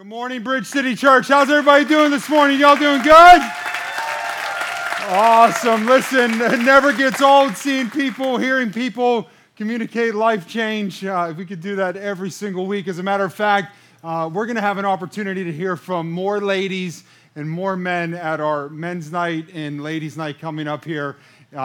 Good morning, Bridge City Church. How's everybody doing this morning? Y'all doing good? Awesome. Listen, it never gets old seeing people, hearing people communicate life change. If we could do that every single week. As a matter of fact, we're going to have an opportunity to hear from more ladies and more men at our men's night and ladies' night coming up here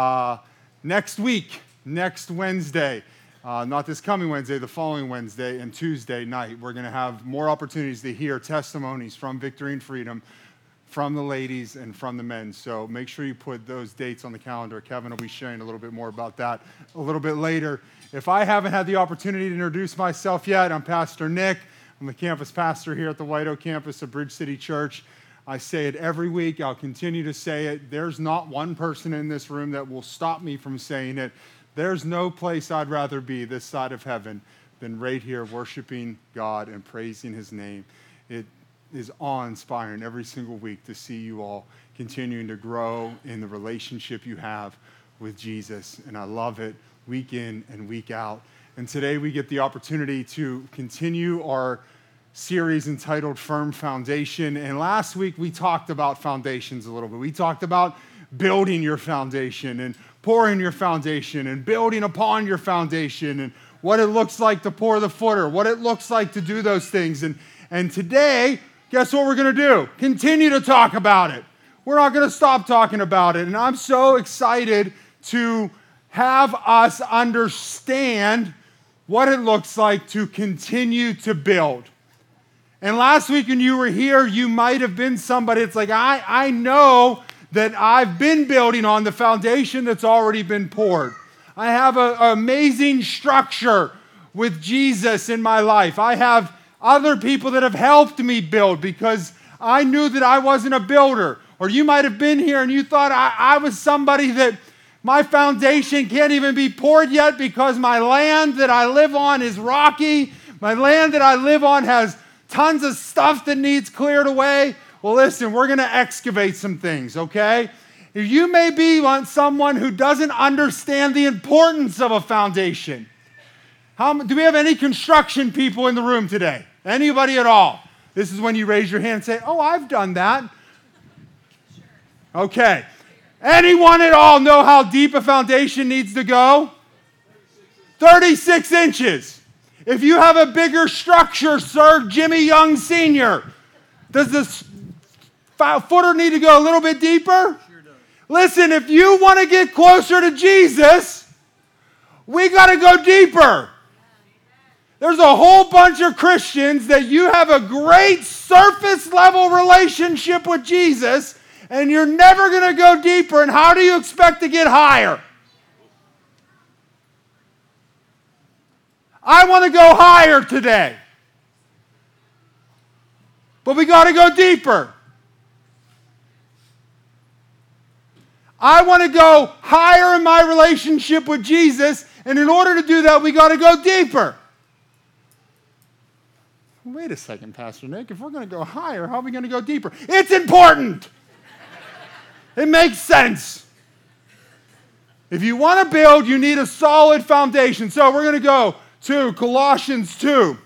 next week, next Wednesday. Not this coming Wednesday, the following Wednesday and Tuesday night. We're going to have more opportunities to hear testimonies from Victory and Freedom, from the ladies and from the men. So make sure you put those dates on the calendar. Kevin will be sharing a little bit more about that a little bit later. If I haven't had the opportunity to introduce myself yet, I'm Pastor Nick. I'm the campus pastor here at the White Oak campus of Bridge City Church. I say it every week. I'll continue to say it. There's not one person in this room that will stop me from saying it. There's no place I'd rather be this side of heaven than right here worshiping God and praising his name. It is awe-inspiring every single week to see you all continuing to grow in the relationship you have with Jesus. And I love it week in and week out. And today we get the opportunity to continue our series entitled Firm Foundation. And last week we talked about foundations a little bit. We talked about building your foundation and pouring your foundation and building upon your foundation and what it looks like to pour the footer, what it looks like to do those things. And today, guess what we're going to do? Continue to talk about it. We're not going to stop talking about it. And I'm so excited to have us understand what it looks like to continue to build. And last week when you were here, you might have been somebody, it's like, I know that I've been building on the foundation that's already been poured. I have an amazing structure with Jesus in my life. I have other people that have helped me build because I knew that I wasn't a builder. Or you might have been here and you thought I was somebody that my foundation can't even be poured yet because my land that I live on is rocky. My land that I live on has tons of stuff that needs cleared away. Well, listen, we're going to excavate some things, okay? You may be someone who doesn't understand the importance of a foundation. Do we have any construction people in the room today? Anybody at all? This is when you raise your hand and say, oh, I've done that. Okay. Anyone at all know how deep a foundation needs to go? 36 inches. If you have a bigger structure, Sir Jimmy Young Sr., does this footer need to go a little bit deeper? Sure does. Listen, if you want to get closer to Jesus, we got to go deeper. There's a whole bunch of Christians that you have a great surface level relationship with Jesus, and you're never going to go deeper. And how do you expect to get higher? I want to go higher today. But we got to go deeper. I want to go higher in my relationship with Jesus, and in order to do that, we got to go deeper. Wait a second, Pastor Nick. If we're going to go higher, how are we going to go deeper? It's important. It makes sense. If you want to build, you need a solid foundation. So we're going to go to Colossians 2,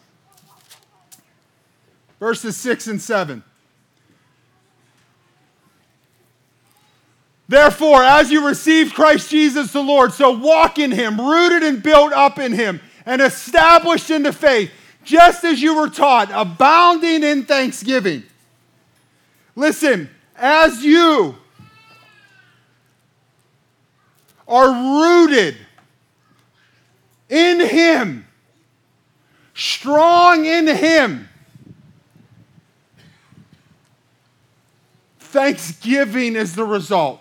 verses 6 and 7. Therefore, as you received Christ Jesus the Lord, so walk in him, rooted and built up in him, and established in the faith, just as you were taught, abounding in thanksgiving. Listen, as you are rooted in him, strong in him, thanksgiving is the result.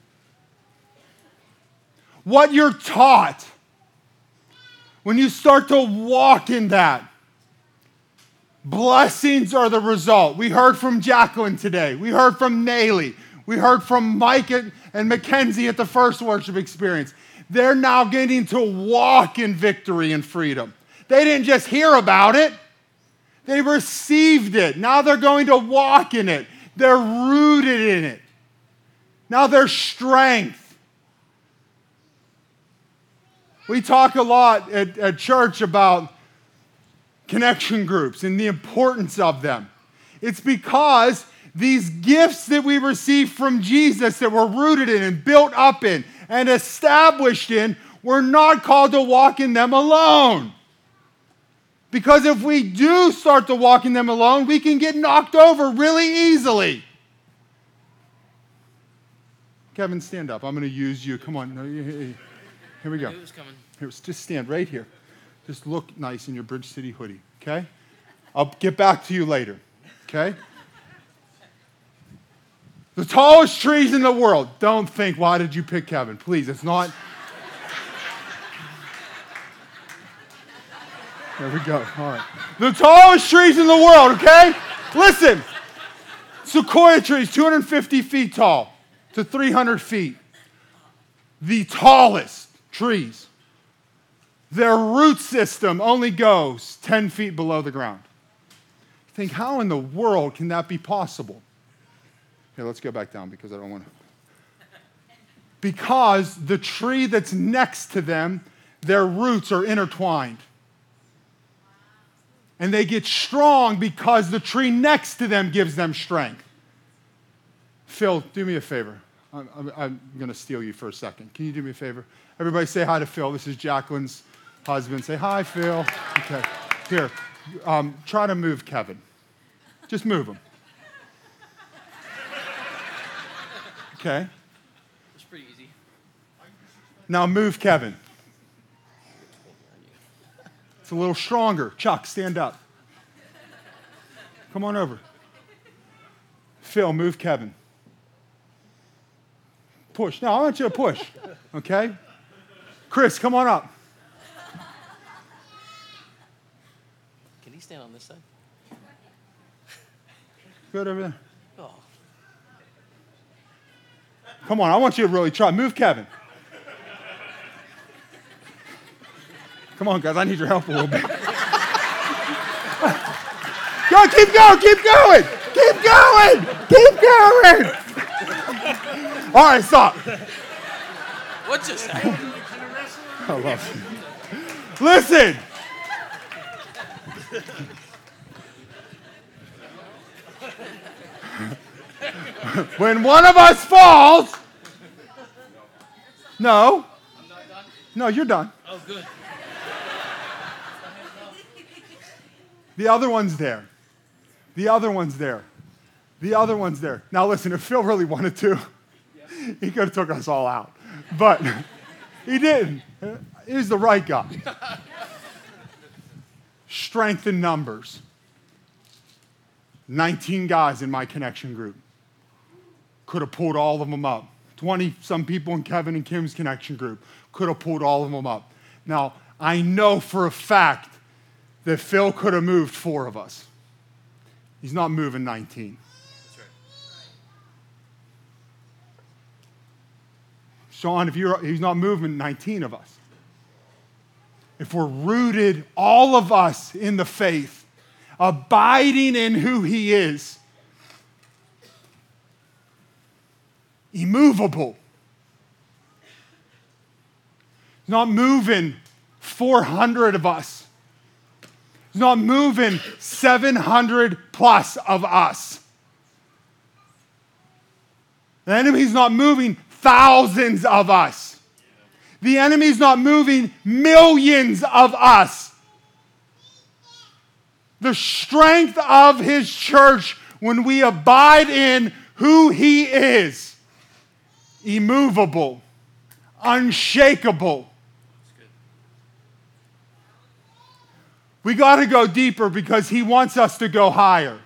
What you're taught, when you start to walk in that, blessings are the result. We heard from Jacqueline today. We heard from Naylee. We heard from Mike and Mackenzie at the first worship experience. They're now getting to walk in victory and freedom. They didn't just hear about it. They received it. Now they're going to walk in it. They're rooted in it. Now there's strength. We talk a lot at church about connection groups and the importance of them. It's because these gifts that we receive from Jesus that we're rooted in and built up in and established in, we're not called to walk in them alone. Because if we do start to walk in them alone, we can get knocked over really easily. Kevin, stand up. I'm going to use you. Come on. Here we go. Here, just stand right here. Just look nice in your Bridge City hoodie, okay? I'll get back to you later, okay? The tallest trees in the world. Don't think, why did you pick Kevin? Please, it's not. There we go. All right. The tallest trees in the world, okay? Listen. Sequoia trees, 250 feet tall to 300 feet. The tallest trees. Their root system only goes 10 feet below the ground. Think, how in the world can that be possible? Here, let's go back down because I don't want to. Because the tree that's next to them, their roots are intertwined. And they get strong because the tree next to them gives them strength. Phil, do me a favor. I'm going to steal you for a second. Can you do me a favor? Everybody say hi to Phil. This is Jacqueline's husband. Say hi, Phil. Okay. Here, try to move Kevin. Just move him. Okay. It's pretty easy. Now move Kevin. It's a little stronger. Chuck, stand up. Come on over. Phil, move Kevin. Push. No, I want you to push. Okay? Chris, come on up. Can he stand on this side? Good over there. Oh. Come on, I want you to really try. Move Kevin. Come on, guys, I need your help a little bit. Go, keep going, keep going, keep going, keep going. All right, stop. What just happened? I love you. Listen. When one of us falls, no. I'm not done? No, you're done. Oh, good. The other one's there. The other one's there. The other one's there. Now listen, if Phil really wanted to, he could have took us all out. But he didn't. He was the right guy. Strength in numbers. 19 guys in my connection group. Could have pulled all of them up. 20-some people in Kevin and Kim's connection group. Could have pulled all of them up. Now, I know for a fact that Phil could have moved 4 of us. He's not moving 19. That's right. Sean, he's not moving 19 of us. If we're rooted, all of us, in the faith, abiding in who he is, immovable. He's not moving 400 of us. He's not moving 700 plus of us. The enemy's not moving thousands of us. The enemy's not moving millions of us. The strength of his church when we abide in who he is, immovable, unshakable. We got to go deeper because he wants us to go higher.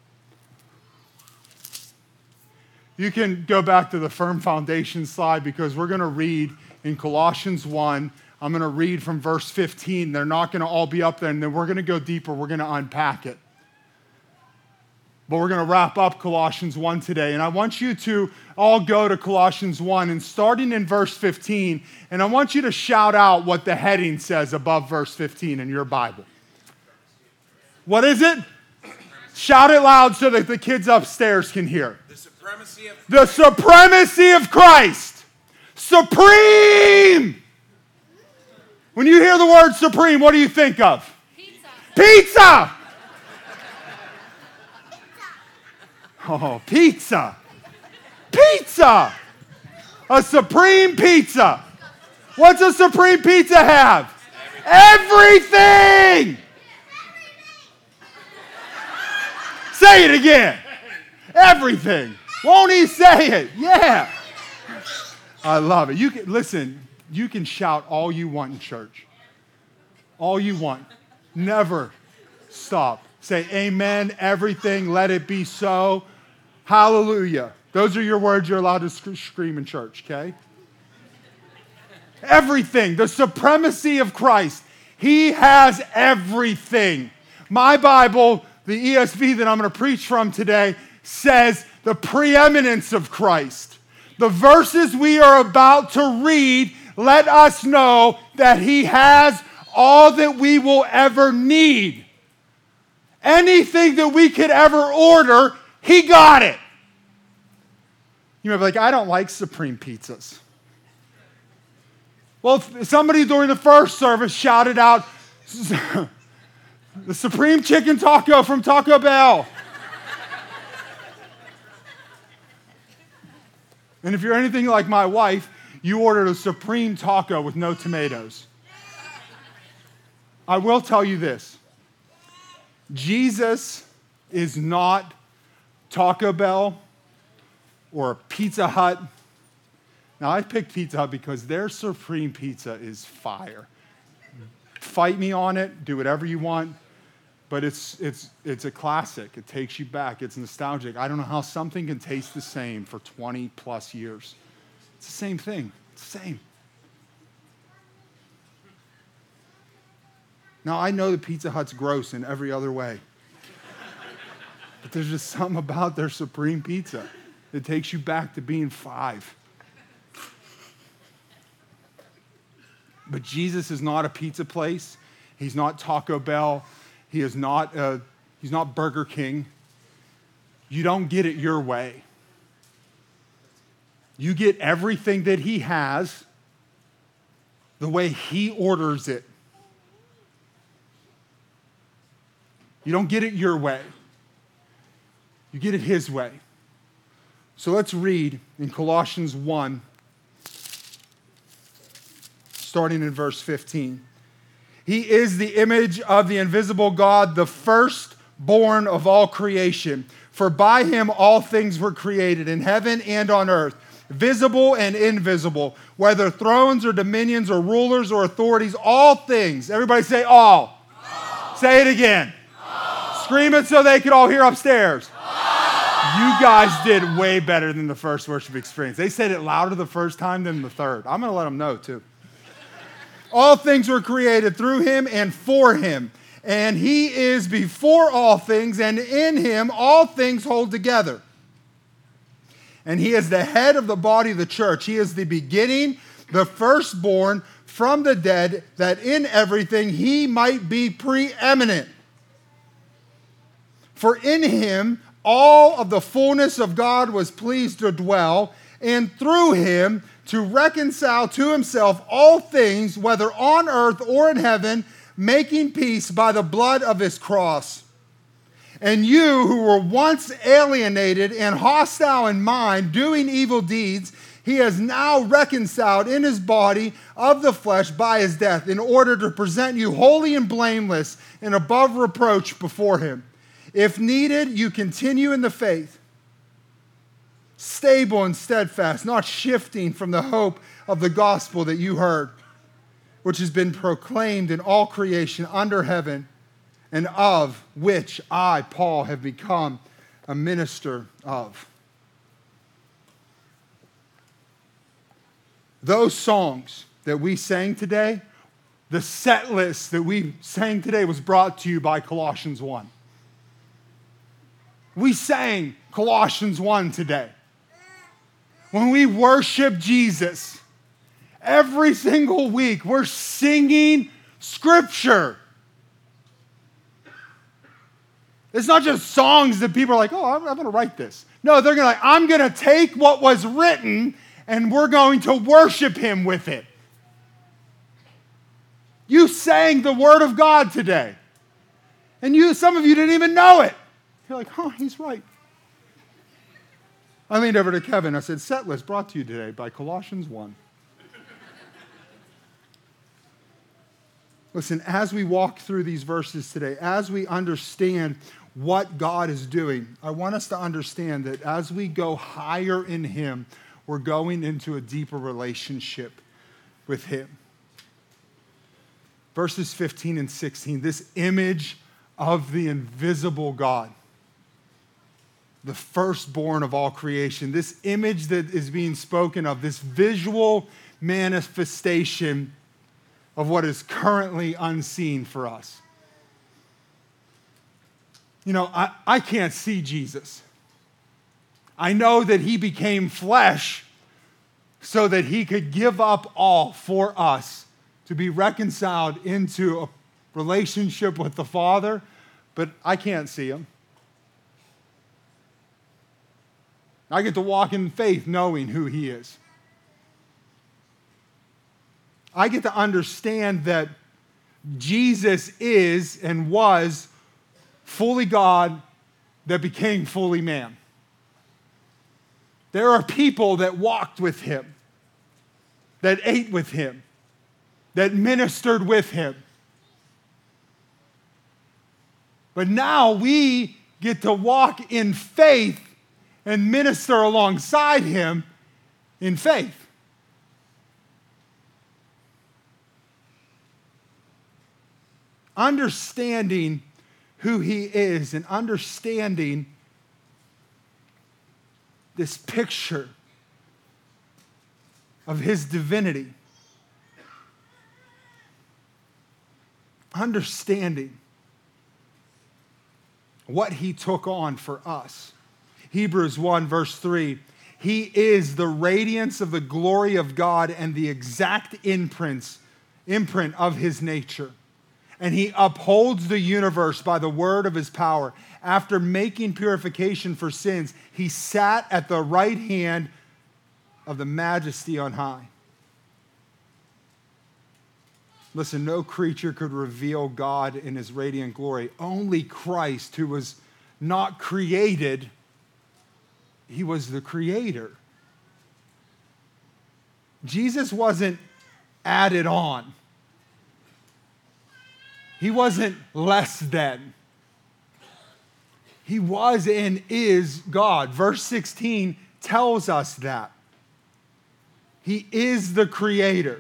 You can go back to the firm foundation slide because we're going to read in Colossians 1. I'm going to read from verse 15. They're not going to all be up there, and then we're going to go deeper. We're going to unpack it. But we're going to wrap up Colossians 1 today. And I want you to all go to Colossians 1 and starting in verse 15. And I want you to shout out what the heading says above verse 15 in your Bible. What is it? Shout it loud so that the kids upstairs can hear. The supremacy of Christ. Supreme. When you hear the word supreme, what do you think of? Pizza! Oh, pizza. Pizza! A supreme pizza. What's a supreme pizza have? Everything! Say it again. Everything. Won't he say it? Yeah. I love it. Listen, you can shout all you want in church. All you want. Never stop. Say amen, everything, let it be so. Hallelujah. Those are your words you're allowed to scream in church, okay? Everything. The supremacy of Christ. He has everything. My Bible, the ESV that I'm going to preach from today, says the preeminence of Christ. The verses we are about to read let us know that he has all that we will ever need. Anything that we could ever order, he got it. You might be like, I don't like supreme pizzas. Well, somebody during the first service shouted out, the supreme chicken taco from Taco Bell. And if you're anything like my wife, you ordered a supreme taco with no tomatoes. I will tell you this. Jesus is not Taco Bell or Pizza Hut. Now, I picked Pizza Hut because their supreme pizza is fire. Fight me on it. Do whatever you want. But it's a classic. It takes you back. It's nostalgic. I don't know how something can taste the same for 20 plus years. It's the same thing. It's the same. Now, I know that Pizza Hut's gross in every other way. But there's just something about their supreme pizza that takes you back to being 5. But Jesus is not a pizza place. He's not Taco Bell. He's not Burger King. You don't get it your way. You get everything that he has the way he orders it. You don't get it your way. You get it his way. So let's read in Colossians 1, starting in verse 15. He is the image of the invisible God, the firstborn of all creation. For by him all things were created in heaven and on earth, visible and invisible, whether thrones or dominions or rulers or authorities, all things. Everybody say all. All. Say it again. All. Scream it so they could all hear upstairs. All. You guys did way better than the first worship experience. They said it louder the first time than the third. I'm going to let them know too. All things were created through him and for him. And he is before all things, and in him all things hold together. And he is the head of the body of the church. He is the beginning, the firstborn from the dead, that in everything he might be preeminent. For in him all of the fullness of God was pleased to dwell, and through him to reconcile to himself all things, whether on earth or in heaven, making peace by the blood of his cross. And you who were once alienated and hostile in mind, doing evil deeds, he has now reconciled in his body of the flesh by his death, in order to present you holy and blameless and above reproach before him. If needed, you continue in the faith, stable and steadfast, not shifting from the hope of the gospel that you heard, which has been proclaimed in all creation under heaven, and of which I, Paul, have become a minister of. Those songs that we sang today, the set list that we sang today was brought to you by Colossians 1. We sang Colossians 1 today. When we worship Jesus, every single week we're singing Scripture. It's not just songs that people are like, oh, I'm going to write this. No, they're going to I'm going to take what was written and we're going to worship him with it. You sang the Word of God today. And some of you didn't even know it. You're like, huh, he's right. I leaned over to Kevin. I said, set list brought to you today by Colossians 1. Listen, as we walk through these verses today, as we understand what God is doing, I want us to understand that as we go higher in Him, we're going into a deeper relationship with Him. Verses 15 and 16, this image of the invisible God, the firstborn of all creation, this image that is being spoken of, this visual manifestation of what is currently unseen for us. You know, I can't see Jesus. I know that He became flesh so that He could give up all for us to be reconciled into a relationship with the Father, but I can't see Him. I get to walk in faith knowing who He is. I get to understand that Jesus is and was fully God that became fully man. There are people that walked with Him, that ate with Him, that ministered with Him. But now we get to walk in faith and minister alongside Him in faith. Understanding who He is and understanding this picture of His divinity. Understanding what He took on for us. Hebrews 1 verse 3, He is the radiance of the glory of God and the exact imprint of His nature. And He upholds the universe by the word of His power. After making purification for sins, He sat at the right hand of the Majesty on high. Listen, no creature could reveal God in His radiant glory. Only Christ, who was not created, He was the creator. Jesus wasn't added on. He wasn't less than. He was and is God. Verse 16 tells us that. He is the creator.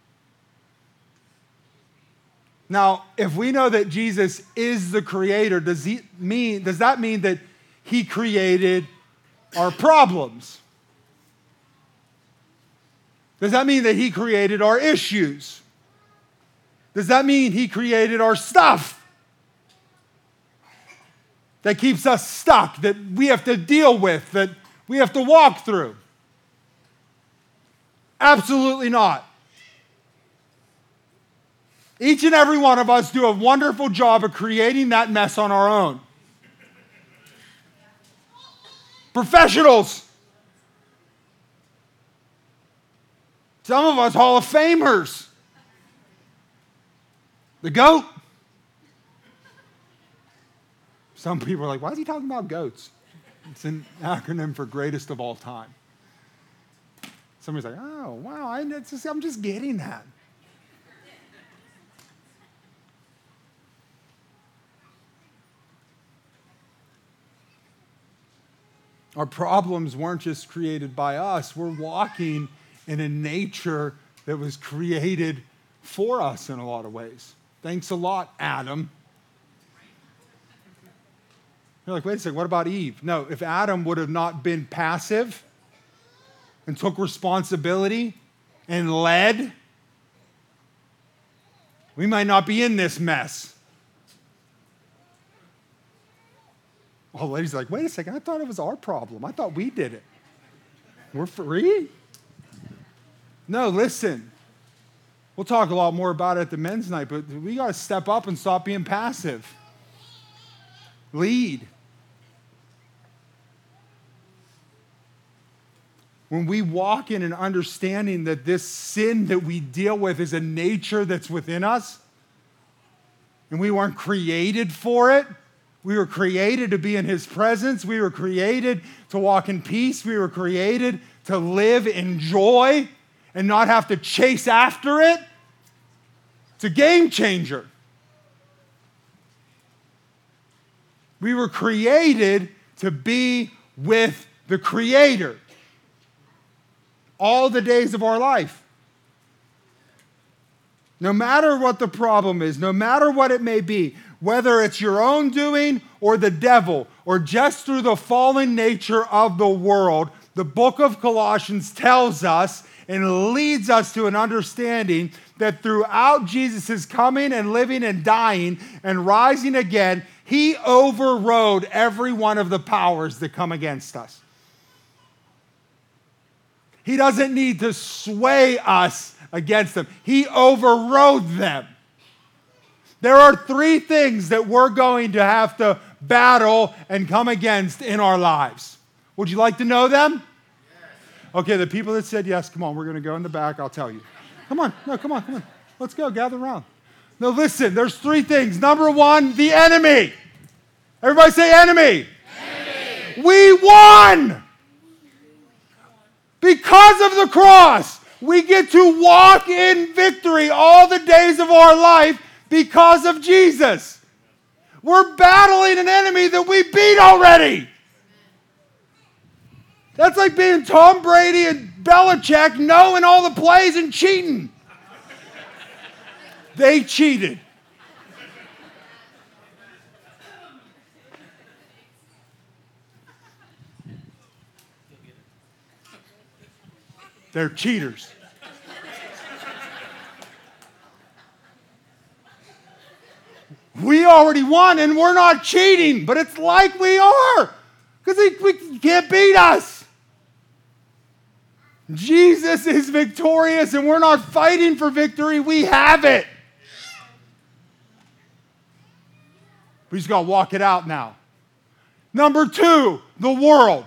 Now, if we know that Jesus is the creator, does that mean that He created our problems? Does that mean that He created our issues? Does that mean He created our stuff that keeps us stuck, that we have to deal with, that we have to walk through? Absolutely not. Each and every one of us do a wonderful job of creating that mess on our own. Professionals. Some of us Hall of Famers. The goat. Some people are like, why is he talking about goats? It's an acronym for greatest of all time. Somebody's like, oh, wow, I'm just getting that. Our problems weren't just created by us. We're walking in a nature that was created for us in a lot of ways. Thanks a lot, Adam. You're like, wait a second, what about Eve? No, if Adam would have not been passive and took responsibility and led, we might not be in this mess. Oh, the lady's like, wait a second, I thought it was our problem. I thought we did it. We're free? No, listen. We'll talk a lot more about it at the men's night, but we got to step up and stop being passive. Lead. When we walk in an understanding that this sin that we deal with is a nature that's within us, And we weren't created for it. We were created to be in his presence. We were created to walk in peace. We were created to live in joy and not have to chase after it. It's a game changer. We were created to be with the Creator all the days of our life. No matter what the problem is, no matter what it may be, whether it's your own doing or the devil, or just through the fallen nature of the world, the book of Colossians tells us and leads us to an understanding that throughout Jesus' coming and living and dying and rising again, he overrode every one of the powers that come against us. He doesn't need to sway us against them. He overrode them. There are three things that we're going to have to battle and come against in our lives. Would you like to know them? Yes. Okay, the people that said yes, come on, we're going to go in the back. I'll tell you. Come on. No, come on. Let's go. Gather around. Now listen, there's three things. Number one, the enemy. Everybody say enemy. Enemy. We won. Because of the cross, we get to walk in victory all the days of our life because of Jesus. We're battling an enemy that we beat already. That's like being Tom Brady and Belichick knowing all the plays and cheating. They cheated. They're cheaters. We already won and we're not cheating, but it's like we are because he can't beat us. Jesus is victorious and we're not fighting for victory. We have it. We just got to walk it out now. Number two, the world.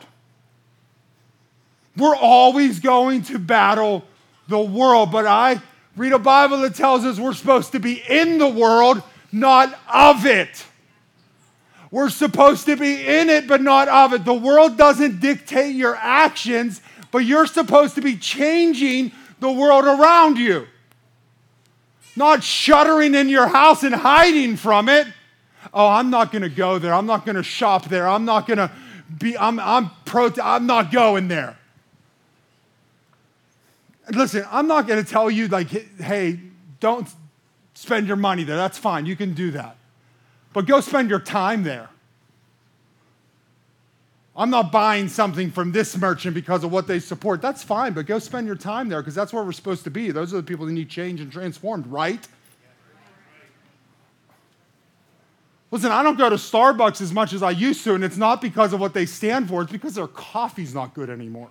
We're always going to battle the world, but I read a Bible that tells us we're supposed to be in the world, not of it. We're supposed to be in it, but not of it. The world doesn't dictate your actions, but you're supposed to be changing the world around you. Not shuddering in your house and hiding from it. Oh, I'm not going to go there. I'm not going to shop there. I'm not going to be, I'm not going there. Listen, I'm not going to tell you like, hey, don't spend your money there. That's fine. You can do that. But go spend your time there. I'm not buying something from this merchant because of what they support. That's fine, but go spend your time there because that's where we're supposed to be. Those are the people that need change and transformed, right? Listen, I don't go to Starbucks as much as I used to, and it's not because of what they stand for. It's because their coffee's not good anymore.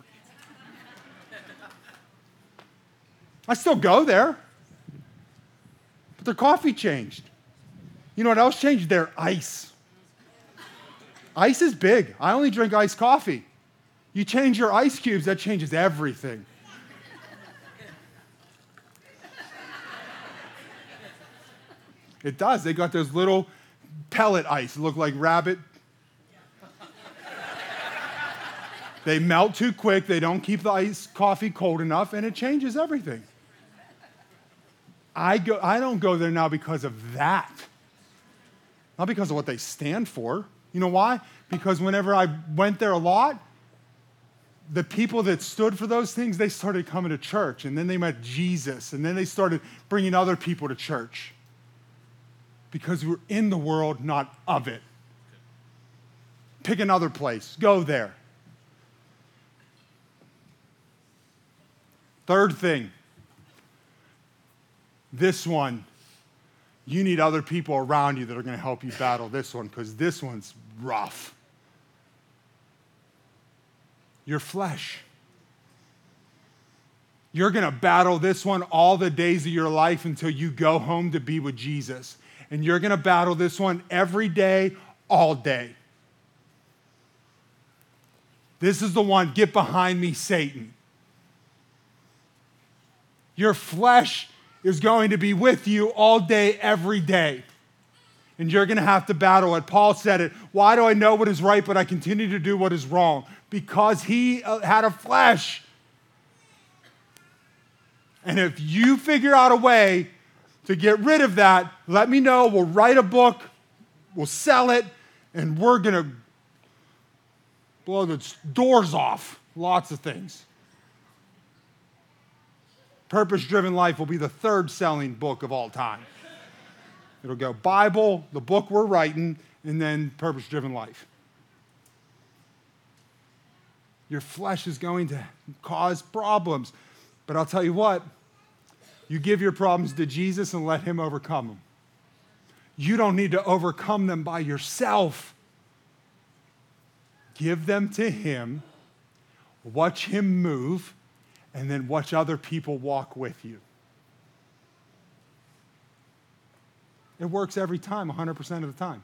I still go there, but their coffee changed. You know what else changed? Their ice. Ice is big. I only drink iced coffee. You change your ice cubes, that changes everything. It does. They got those little pellet ice. Look like rabbit. They melt too quick. They don't keep the iced coffee cold enough, and it changes everything. I don't go there now because of that. Not because of what they stand for. You know why? Because whenever I went there a lot, the people that stood for those things, they started coming to church, and then they met Jesus, and then they started bringing other people to church. Because we're in the world, not of it. Pick another place. Go there. Third thing. This one, you need other people around you that are going to help you battle this one because this one's rough. Your flesh. You're going to battle this one all the days of your life until you go home to be with Jesus. And you're going to battle this one every day, all day. This is the one, get behind me, Satan. Your flesh is going to be with you all day, every day. And you're going to have to battle it. Paul said it. Why do I know what is right, but I continue to do what is wrong? Because he had a flesh. And if you figure out a way to get rid of that, let me know. We'll write a book. We'll sell it. And we're going to blow the doors off. Lots of things. Purpose-Driven Life will be the third selling book of all time. It'll go Bible, the book we're writing, and then Purpose-Driven Life. Your flesh is going to cause problems. But I'll tell you what, you give your problems to Jesus and let him overcome them. You don't need to overcome them by yourself. Give them to him, watch him move, and then watch other people walk with you. It works every time, 100% of the time.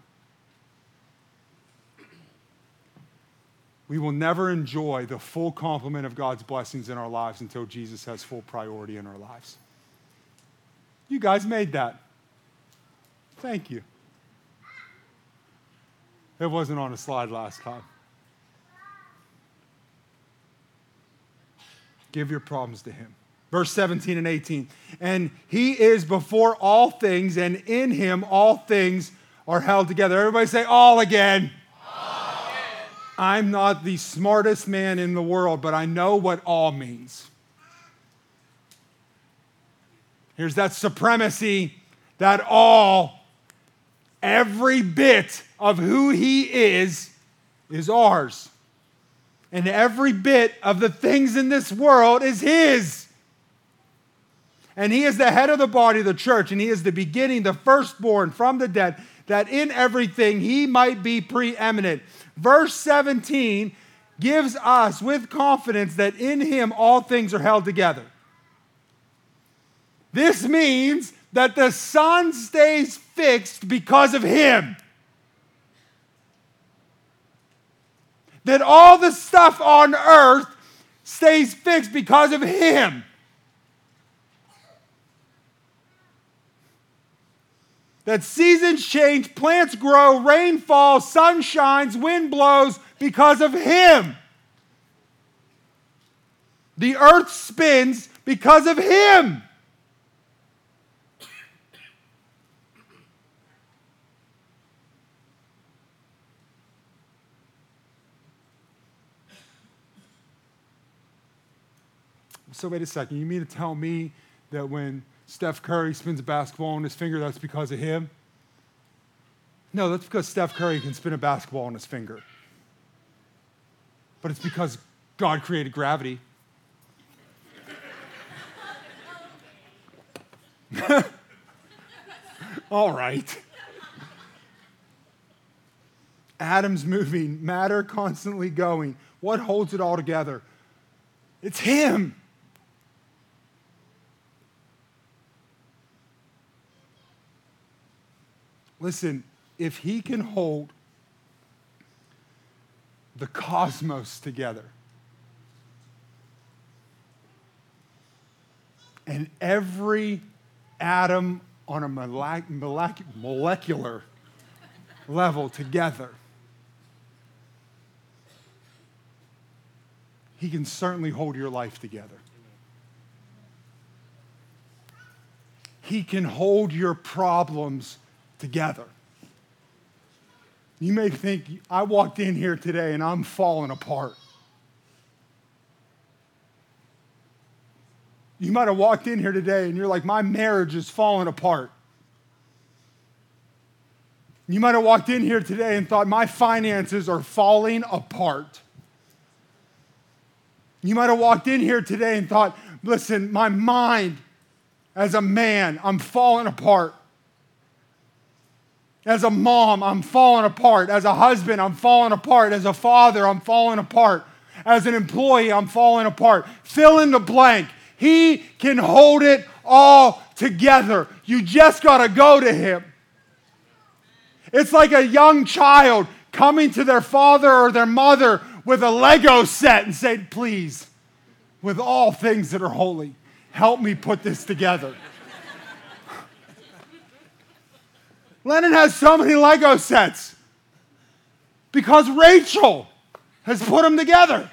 We will never enjoy the full complement of God's blessings in our lives until Jesus has full priority in our lives. You guys made that. Thank you. It wasn't on a slide last time. Give your problems to him. Verse 17 and 18. And he is before all things, and in him all things are held together. Everybody say all again. All again. I'm not the smartest man in the world, but I know what all means. Here's that supremacy, that all, every bit of who he is ours. And every bit of the things in this world is his. And he is the head of the body of the church, and he is the beginning, the firstborn from the dead, that in everything he might be preeminent. Verse 17 gives us with confidence that in him all things are held together. This means that the sun stays fixed because of him. That all the stuff on earth stays fixed because of him. That seasons change, plants grow, rain falls, sun shines, wind blows because of him. The earth spins because of him. So wait a second, you mean to tell me that when Steph Curry spins a basketball on his finger, that's because of him? No, that's because Steph Curry can spin a basketball on his finger. But it's because God created gravity. All right. Atoms moving, matter constantly going. What holds it all together? It's him. Listen, if he can hold the cosmos together and every atom on a molecular level together, he can certainly hold your life together. He can hold your problems together. You may think, I walked in here today and I'm falling apart. You might have walked in here today and you're like, my marriage is falling apart. You might have walked in here today and thought, my finances are falling apart. You might have walked in here today and thought, listen, my mind as a man, I'm falling apart. As a mom, I'm falling apart. As a husband, I'm falling apart. As a father, I'm falling apart. As an employee, I'm falling apart. Fill in the blank. He can hold it all together. You just got to go to him. It's like a young child coming to their father or their mother with a Lego set and say, please, with all things that are holy, help me put this together. Lennon has so many Lego sets because Rachel has put them together.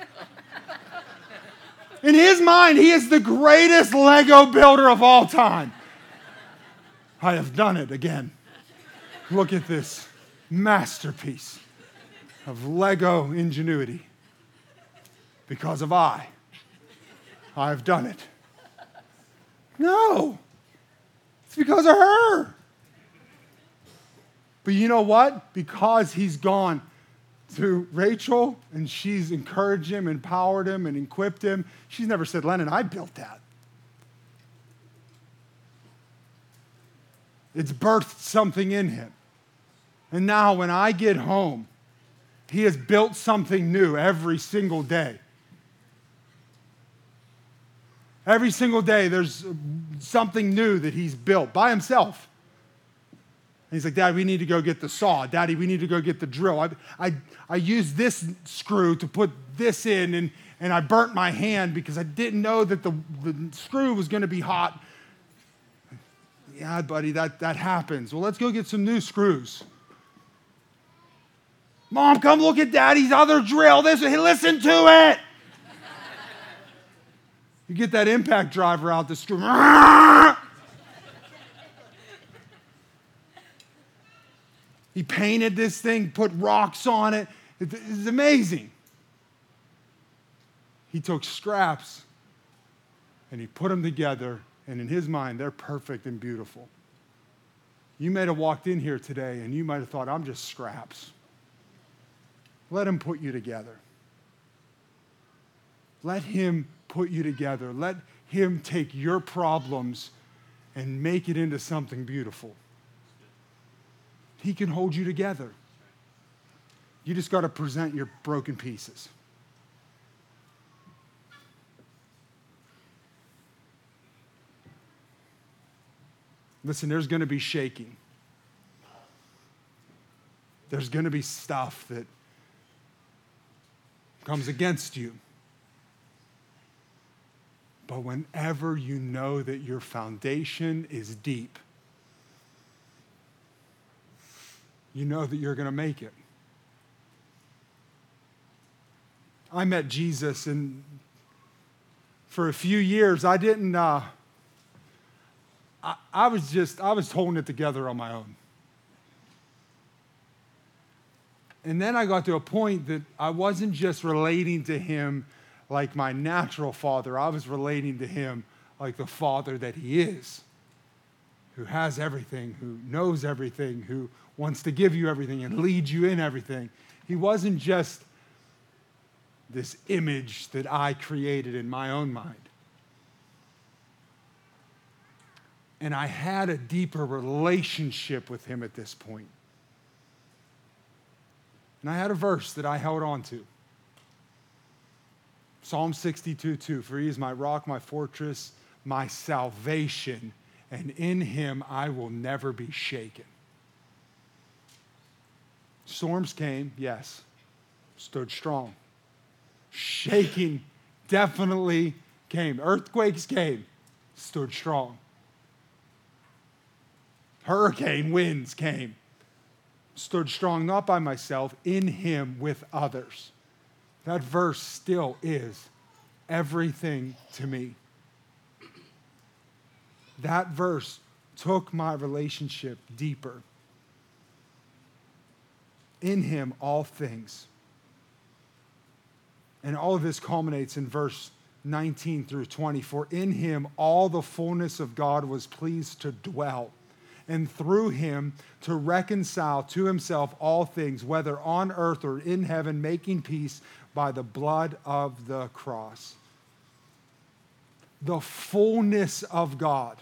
In his mind, he is the greatest Lego builder of all time. I have done it again. Look at this masterpiece of Lego ingenuity. Because of I have done it. No, it's because of her. But you know what? Because he's gone to Rachel and she's encouraged him, empowered him, and equipped him, she's never said, Lennon, I built that. It's birthed something in him. And now when I get home, he has built something new every single day. Every single day, there's something new that he's built by himself. And he's like, Dad, we need to go get the saw. Daddy, we need to go get the drill. I used this screw to put this in, and I burnt my hand because I didn't know that the screw was going to be hot. Yeah, buddy, that happens. Well, let's go get some new screws. Mom, come look at Daddy's other drill. Listen to it. You get that impact driver out the screw. He painted this thing, put rocks on it. It's amazing. He took scraps and he put them together, and in his mind, they're perfect and beautiful. You might have walked in here today and you might have thought, I'm just scraps. Let him put you together. Let him put you together. Let him take your problems and make it into something beautiful. He can hold you together. You just got to present your broken pieces. Listen, there's going to be shaking. There's going to be stuff that comes against you. But whenever you know that your foundation is deep, you know that you're going to make it. I met Jesus, and for a few years, I didn't, I was holding it together on my own. And then I got to a point that I wasn't just relating to him like my natural father. I was relating to him like the father that he is, who has everything, who knows everything, who wants to give you everything and lead you in everything. He wasn't just this image that I created in my own mind. And I had a deeper relationship with him at this point. And I had a verse that I held on to. Psalm 62:2, for he is my rock, my fortress, my salvation, and in him I will never be shaken. Storms came, yes, stood strong. Shaking definitely came. Earthquakes came, stood strong. Hurricane winds came, stood strong, not by myself, in him with others. That verse still is everything to me. That verse took my relationship deeper. In him, all things. And all of this culminates in verse 19 through 20. For in him, all the fullness of God was pleased to dwell, and through him to reconcile to himself all things, whether on earth or in heaven, making peace by the blood of the cross. The fullness of God.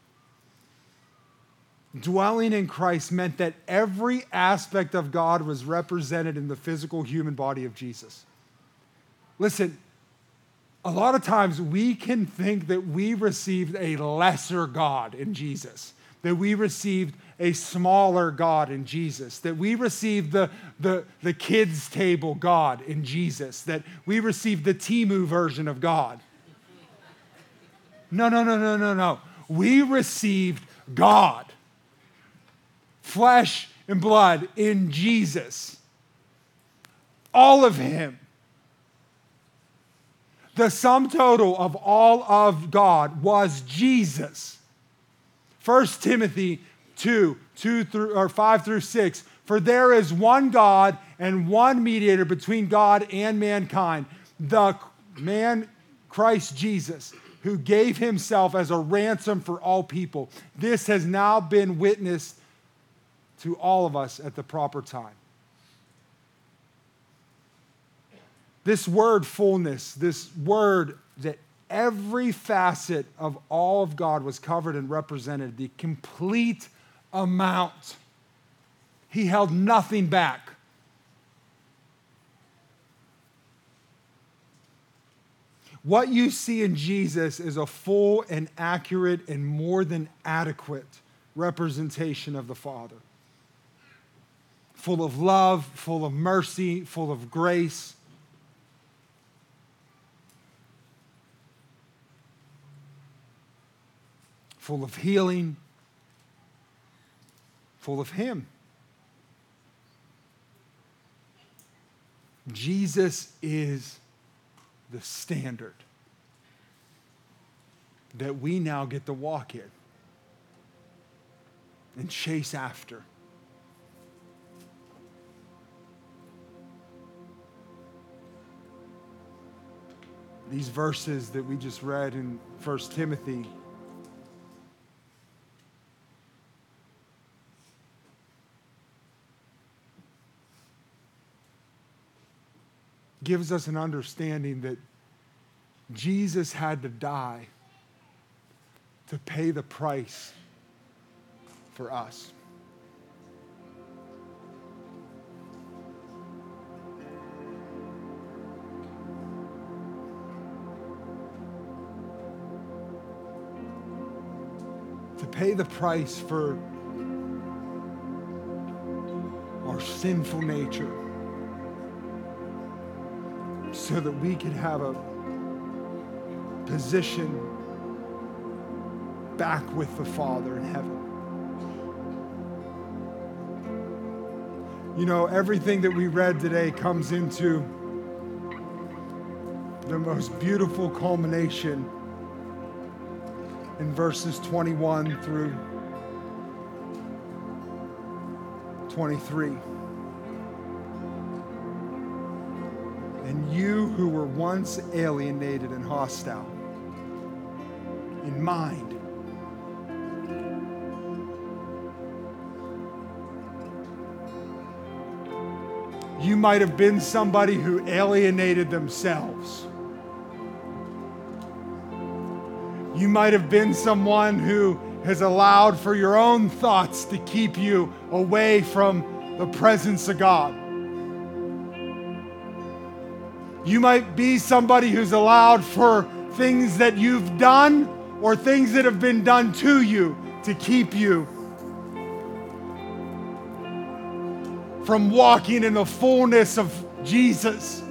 Dwelling in Christ meant that every aspect of God was represented in the physical human body of Jesus. Listen, a lot of times we can think that we received a lesser God in Jesus, that we received a smaller God in Jesus, that we received the kids' table God in Jesus, that we received the Temu version of God. No. We received God. flesh and blood in Jesus. All of him. The sum total of all of God was Jesus. 1 Timothy 5 through 6. For there is one God and one mediator between God and mankind, the man Christ Jesus, who gave himself as a ransom for all people. This has now been witnessed to all of us at the proper time. This word fullness, this word that every facet of all of God was covered and represented, the complete amount. He held nothing back. What you see in Jesus is a full and accurate and more than adequate representation of the Father. Full of love, full of mercy, full of grace. Full of healing, full of him. Jesus is the standard that we now get to walk in and chase after. These verses that we just read in 1 Timothy gives us an understanding that Jesus had to die to pay the price for us. To pay the price for our sinful nature, so that we could have a position back with the Father in heaven. You know, everything that we read today comes into the most beautiful culmination in verses 21 through 23. And you who were once alienated and hostile in mind, you might have been somebody who alienated themselves. You might have been someone who has allowed for your own thoughts to keep you away from the presence of God. You might be somebody who's allowed for things that you've done or things that have been done to you to keep you from walking in the fullness of Jesus.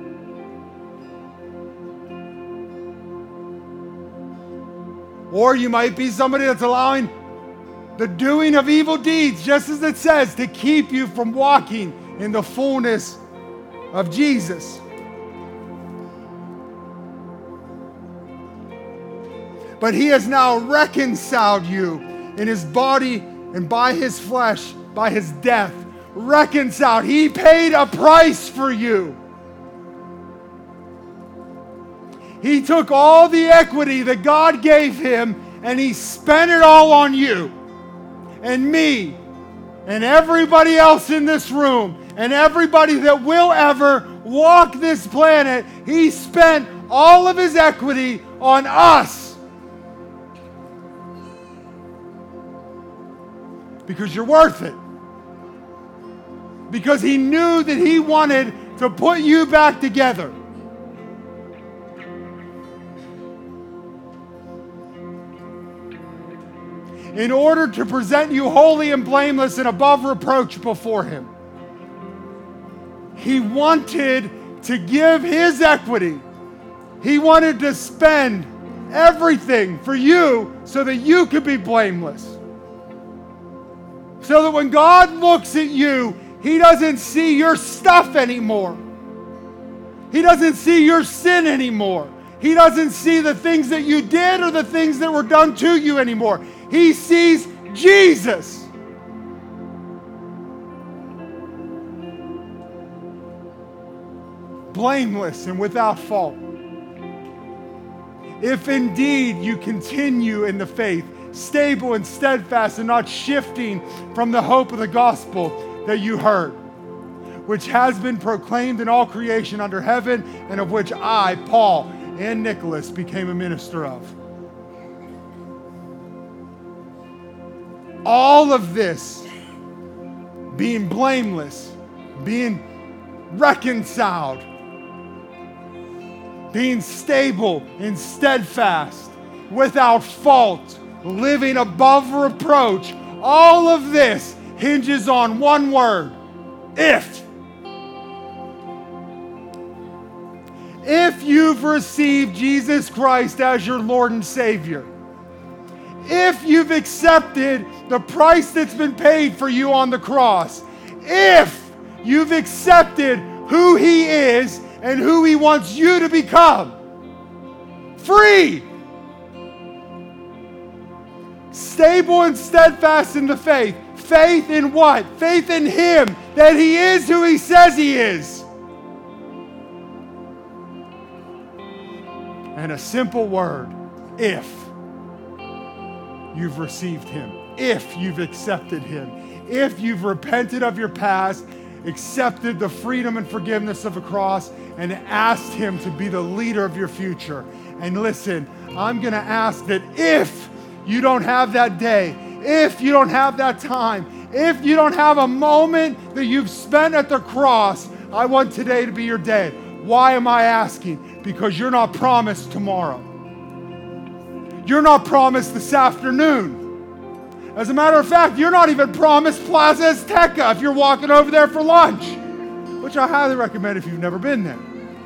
Or you might be somebody that's allowing the doing of evil deeds, just as it says, to keep you from walking in the fullness of Jesus. But he has now reconciled you in his body and by his flesh, by his death. Reconciled. He paid a price for you. He took all the equity that God gave him and he spent it all on you and me and everybody else in this room and everybody that will ever walk this planet. He spent all of his equity on us. Because you're worth it. Because he knew that he wanted to put you back together. In order to present you holy and blameless and above reproach before him. He wanted to give his equity. He wanted to spend everything for you so that you could be blameless. So that when God looks at you, He doesn't see your stuff anymore. He doesn't see your sin anymore. He doesn't see the things that you did or the things that were done to you anymore. He sees Jesus. Blameless and without fault. If indeed you continue in the faith, stable and steadfast and not shifting from the hope of the gospel that you heard, which has been proclaimed in all creation under heaven, and of which I, Paul, and Nicholas became a minister of. All of this, being blameless, being reconciled, being stable and steadfast, without fault, living above reproach, all of this hinges on one word: if. If you've received Jesus Christ as your Lord and Savior, if you've accepted the price that's been paid for you on the cross, if you've accepted who He is and who He wants you to become, free, stable and steadfast in the faith. Faith in what? Faith in Him, that He is who He says He is. And a simple word: if you've received Him, if you've accepted Him, if you've repented of your past, accepted the freedom and forgiveness of the cross, and asked Him to be the leader of your future. And listen, I'm going to ask that if you don't have that day, if you don't have that time, if you don't have a moment that you've spent at the cross, I want today to be your day. Why am I asking? Because you're not promised tomorrow. You're not promised this afternoon. As a matter of fact, you're not even promised Plaza Azteca if you're walking over there for lunch, which I highly recommend if you've never been there.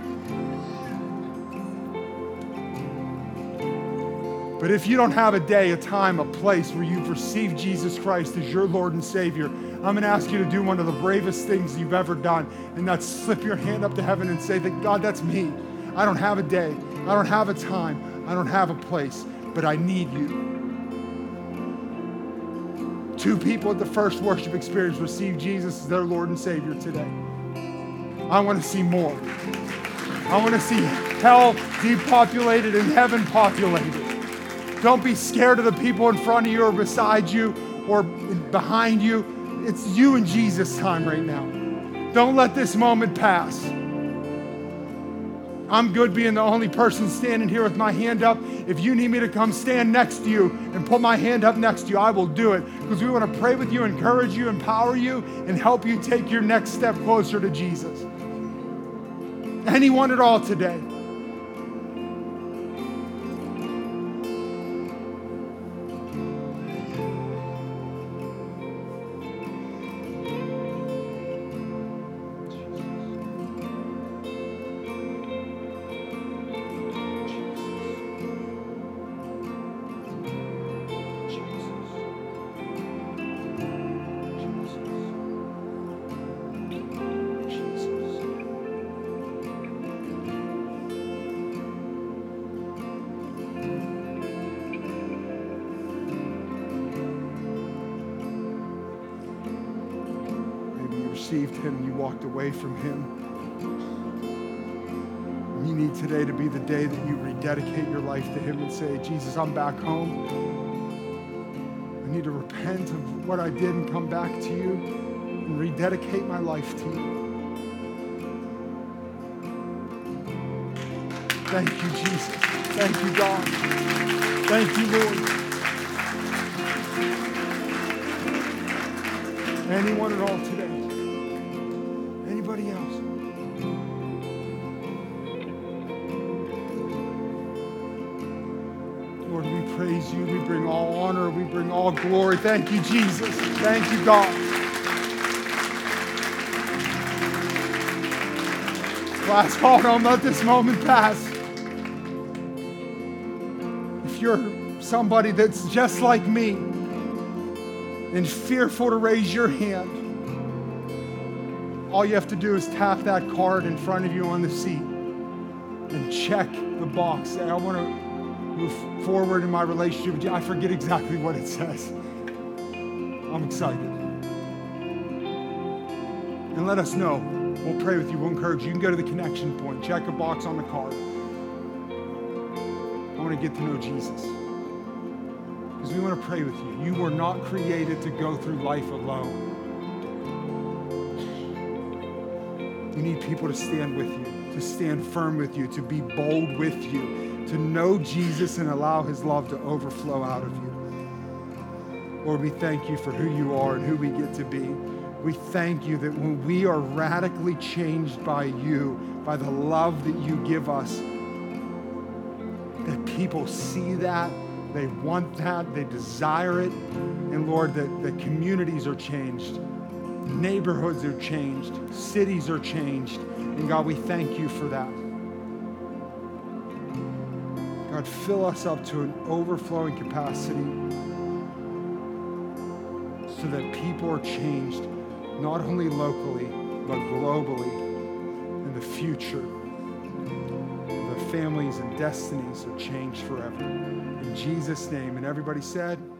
But if you don't have a day, a time, a place where you've received Jesus Christ as your Lord and Savior, I'm going to ask you to do one of the bravest things you've ever done, and that's slip your hand up to heaven and say that, God, that's me. I don't have a day. I don't have a time. I don't have a place, but I need you. 2 people at the first worship experience received Jesus as their Lord and Savior today. I want to see more. I want to see hell depopulated and heaven populated. Don't be scared of the people in front of you or beside you or behind you. It's you and Jesus time right now. Don't let this moment pass. I'm good being the only person standing here with my hand up. If you need me to come stand next to you and put my hand up next to you, I will do it, because we want to pray with you, encourage you, empower you, and help you take your next step closer to Jesus. Anyone at all today. Received Him, you walked away from Him. You need today to be the day that you rededicate your life to Him and say, Jesus, I'm back home. I need to repent of what I did and come back to you and rededicate my life to you. Thank you, Jesus. Thank you, God. Thank you, Lord. Anyone at all today? Anybody else? Lord, we praise you. We bring all honor. We bring all glory. Thank you, Jesus. Thank you, God. Last call, don't let this moment pass. If you're somebody that's just like me, and fearful to raise your hand, all you have to do is tap that card in front of you on the seat and check the box. Say, I want to move forward in my relationship with you. I forget exactly what it says. I'm excited. And let us know. We'll pray with you. We'll encourage you. You can go to the connection point. Check a box on the card. I want to get to know Jesus. Because we want to pray with you. You were not created to go through life alone. You need people to stand with you, to stand firm with you, to be bold with you, to know Jesus and allow his love to overflow out of you. Lord, we thank you for who you are and who we get to be. We thank you that when we are radically changed by you, by the love that you give us, that people see that, they want that, they desire it. And Lord, that the communities are changed, neighborhoods are changed, cities are changed. And God, we thank you for that. God, fill us up to an overflowing capacity so that people are changed, not only locally, but globally in the future. Their families and destinies are changed forever. In Jesus' name. And everybody said,